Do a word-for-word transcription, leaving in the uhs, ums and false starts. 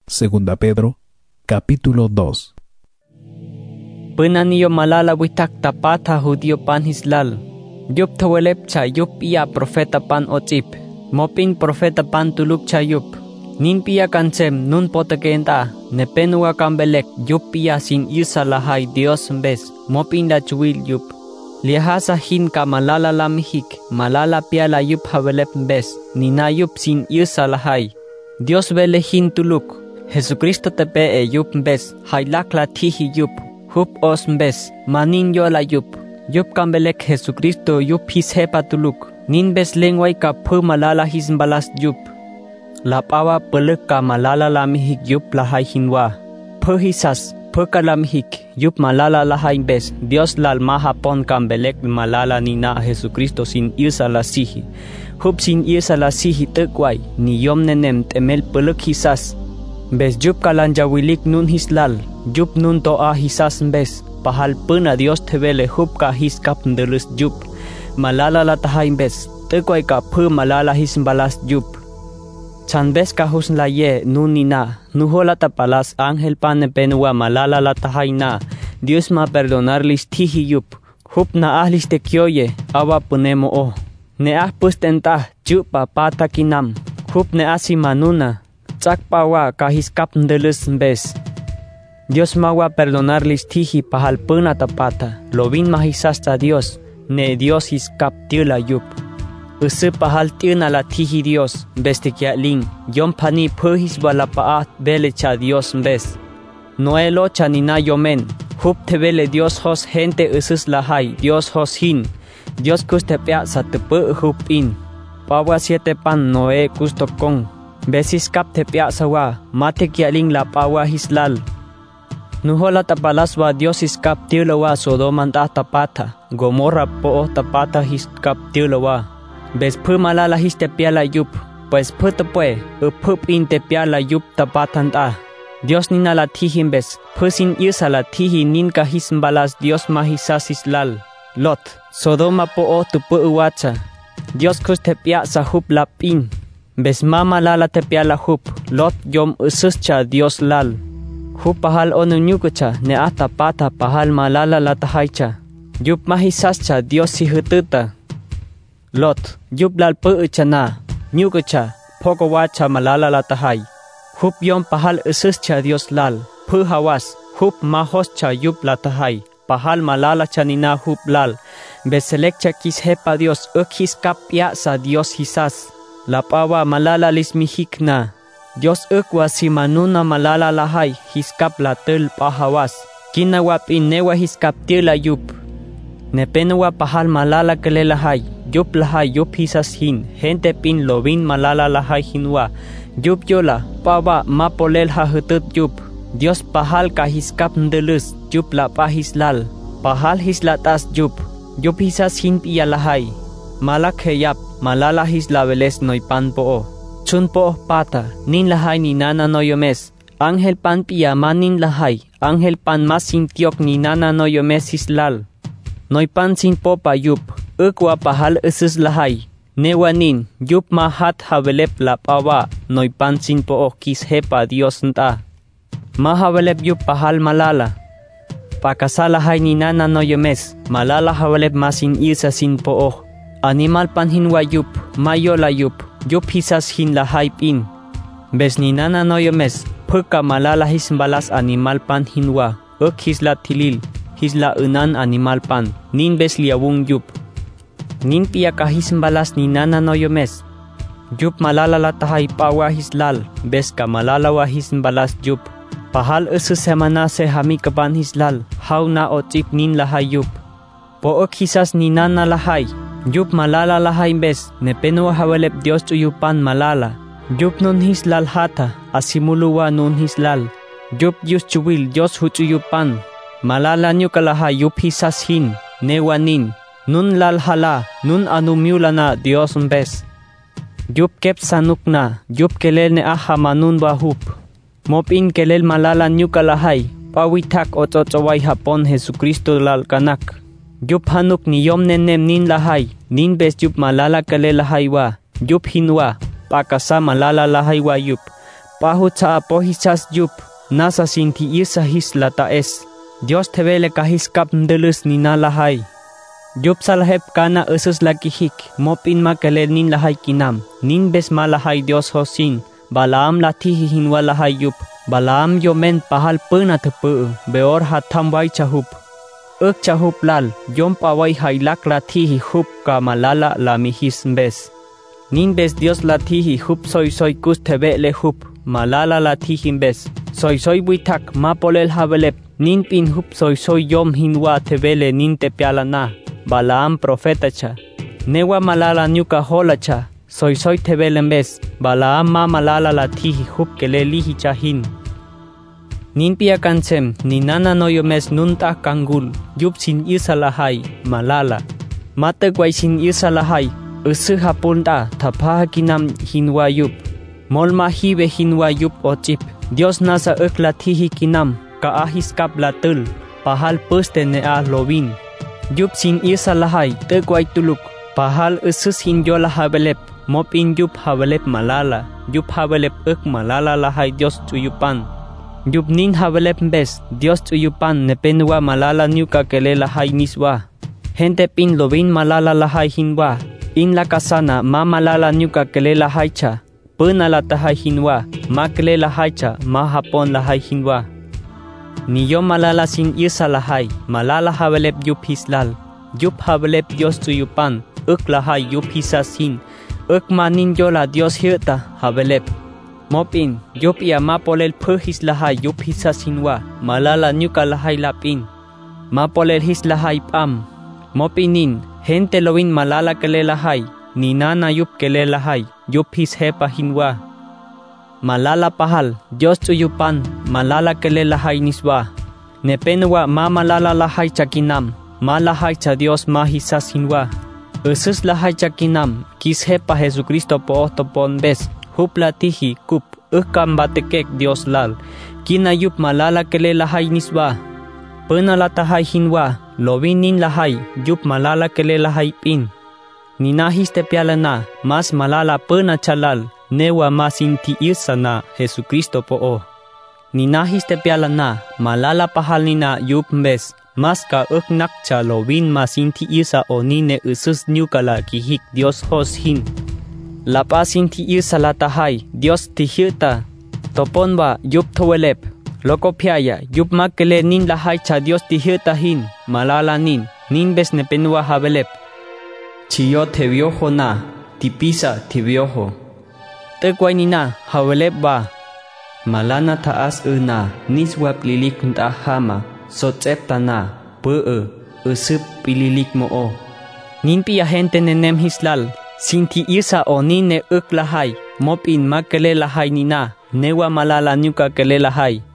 Segunda Pedro, capítulo dos. Pânaniyo malala witak tapata judío pan hislal. Yup tawelepcha yup iya profeta pan otip. Mopin profeta pan tulukcha yup. Nin pia kancem nun potakenta. Nepenua kambelek yup iya sin isa lahay Dios mbes. Mopin la chuil yup. Liahasa hin ka malala lamihik. Malala pia la yup hawelep mbes. Nina yup sin isa lahay. Dios vele hin tuluk. Jesucristo tepe e yup mbes. Hailak la tihi yup. Hup os mbes, manin yo la yup. Yup kambelek Jesucristo yup his hepa tuluk. Nin bes lengway ka pu malala his mbalas yup. La pawa pelek ka malala lamihik yup lahay hinwa. Pu hisas, pu ka lamihik yup malala lahay bes. Dios lal mahapon kambelek malala nina Jesucristo sin irsa la sihi. Hup sin irsa la sihi tekway, ni yom nenem temel pelek hisas. Bes yup kalanjawilik nun hislal. Yup nun toa hisas mbes. Pahal puna Dios tevele hup ka his kap ndelus yup. Malala la tahay mbes. Tekway ka pu malala his mbalas yup. Chan bes ka hus la ye nun nina. Nuhola tapalas angel pane penua malala la tahay na. Dios ma perdonarlis tihi yup. Hup na ahlis te kyoye. Awa punemo o. Ne ah pustentah yupa pata kinam. Hup ne asi manuna. Chakpawa ka his kap ndelus mbes. Dios mawa perdonarlis tihi pahal puna tapata. Lovin mahisasta Dios. Ne Dios his kap tila yup. Usu pahal tina la tihi Dios. Beste kia ling. Yom pani puhis wala paat bele cha Dios mbes. Noelo cha nina yomen. Hup te bele Dios hos gente usus lahay. Dios hos hin. Dios kuste pea sa tepe hup in. Pawa siete pan noe kusto kong. Besis kap te pea sawa. Mate kia ling la pawa hislal. Nuhola tapalaswa Dios iskap tilawa Sodoma tapata. Gomorra po tapata hiskap tilawa. Bes pu malala histe piala yup. Pues pu tapue. Upup in te piala yup tapatanta. Dios nina la tihim bes. Pu sin irsa la tihi ninka hismbalas Dios mahisas islal. Lot. Sodoma po tupu uwacha. Dios kus te pia sa hup lapin. Bes mama lala te piala hup. Lot yom ususcha Dios lal. Hup pahal onu nyukucha ne ata pata pahal malala la tahaycha. Yup mahisascha Dios si hututa. Lot, yup lal puucha na. Nyukucha, poko wacha malala la tahay. Hup yom pahal ususcha Dios lal. Pu hawas, hup mahoscha yup la tahay. Pahal malala chanina hup lal. Beselekcha kis hepa Dios ukis kapya sa Dios hisas. La pawa malala lismihik na. Dios ukwa si manuna malala lahay hiskap la tul pahawas. Kinawap in newa hiskap tila yup. Nepenwa pahal malala kele lahay. Yup lahay yup hisas hin. Gente pin lovin malala lahay hinwa. Yup yola pawa mapolel hahutut yup. Dios pahal ka hiskap ndelus. Yup la pahislal. Pahal hislatas yup. Yup hisas hin piya lahay. Malak heyap malala hislaveles noipan po. Chun po pata, nin lahay ni nana noyomes. Angel pan pia manin lahay. Angel pan mas sintiok ni nana noyomes hislal. Noy pan sin popa yup. Ukwa pahal usus lahay. Newanin, yup mahat havelep la pawa. Noy pan sin po kis hepa Dios nta. Mahavelep yup pahal malala. Pakasalahay ni nana noyomes. Malala havelep masin irsa sin po. Animal pan hinwa yup. Mayola yup. Yup hisas hin lahay pin. Bes ni nana noyomes. Puka malala his mbalas animal pan hinwa. Uk hisla tilil. Hisla unan animal pan. Nin bes liawung yup. Nin pia ka his mbalas ni nana noyomes. Yup malala la tahay pawa hislal. Bes ka malala wa his mbalas yup. Pahal usu semana se hami kapan hislal. Haw na otip nin lahay yup. Po uk hisas ni nana lahay. Yup malala lahay bes, nepenua hawelep Dios tuyupan malala. Yup nun hislal hata, asimuluwa nun hislal. Yup yus chuwil Dios huchuyupan. Malala nyo kalahay yup hisas hin, newanin. Nun lal hala, nun anumyula na Dios bes. Yup kep sanuk na, yup kelel ne aha manun bahup. Mopin kelel malala nyo kalahay, pawitak otochoway hapon Jesucristo lal kanak. Yup hanuk ni yom nenem nin lahay, nin bes yup malala kale lahay wa, yup hinwa, pakasa malala lahay wa yup. pahu cha pohisas yup, nasa sinti isa his lata es. Dios tevele kahis kap ndelus ni na lahay. Yup salahep kana usus lakihik, mopin makele nin lahay kinam, nin bes malahay Dios hosin, Balaam latihi hinwa lahay yup, Balaam yomen pahal puna tepu, beor hatam wai chahup. Uk chahup lal, yom pawai hailak latihi hup ka malala la mihis bes. Nin bes Dios latihi hup soy soy kus tebe le hup, malala latihi bes. Soy soy buitak ma polel habelep, nin pin hup soy soy yom hinwa tebele nin tepiala na. Balaam profeta cha. Newa malala nyuka hola cha. Soy soy tebelen bes. Balaam ma malala latihi hup kele lihi chahin. Nin pia kansem, ni nana no yomes nunta kangul, yup sin isa lahay, malala. Mate guay sin isa lahay, usu hapunta, tapaha kinam hinwa yup. Molma hibe hinwa yup o chip. Dios nasa uk latihi kinam, kaahis kap latul, pahal puste ne a lovin. Yup sin isa lahay, te guay tuluk, pahal usus hin yo lahabelep, mopin yup habelep malala, yup habelep uk malala lahay Dios tuyupan. Yup nin habelep bes, Dios tuyupan nepenwa malala nyuka kele lahay niswa. Gente pin lovin malala lahay hinwa, in la kasana ma malala nyuka kele lahay cha. Puna la tahay hinwa, ma kele lahay cha, ma hapon lahay hinwa. Ni yo malala sin isa lahay, malala habelep yup hislal. Yup habelep Dios tuyupan, uk lahay yup hisasin. Uk manin yo la Dios hirta, habelep. Mopin, yup ia ma polel puhis lahay yup hisasinwa, malala nyuka lahay lapin. Ma polel his lahay pam. Mopinin, gente lovin malala kele lahay, ni nana yup kele lahay, yup his hepa hinwa. Malala pahal, Dios tuyupan, malala kele lahay niswa. Nepenwa ma malala lahay chakinam, ma lahay cha Dios ma hisas hinwa. Usus lahay chakinam, kis hepa Jesucristo po topon bes, hup latihi kup, ukam batekek Dios lal. Kina yup malala kele lahay niswa. Puna la tahay hinwa, lovin nin lahay, yup malala kele lahay pin. Ninahis tepiala na, mas malala puna chalal, newa mas inti isa na Jesucristo po o. Ninahis tepiala na, malala pahal nina yup mbes, mas ka uk nakcha lovin mas inti isa o nine usus nyukala kihik Dios hos hin. La paz inti isa la tahay, Dios tihirta, topon ba yup towelep. Loko piaya, yup makele nin lahay cha Dios tihirta hin, malala nin, nin bes nepenwa habelep. Chiyo te viojo na, tipisa te viojo. Te guay nina, habelep ba. Malana taas una, niswa plilik nta hama, sotsepta na, pue, usup pililik mo o. Nin pia gente nenem hislal, sinti isa o nine uk lahay, mopin makele lahay nina, newa malala nyuka kele lahay.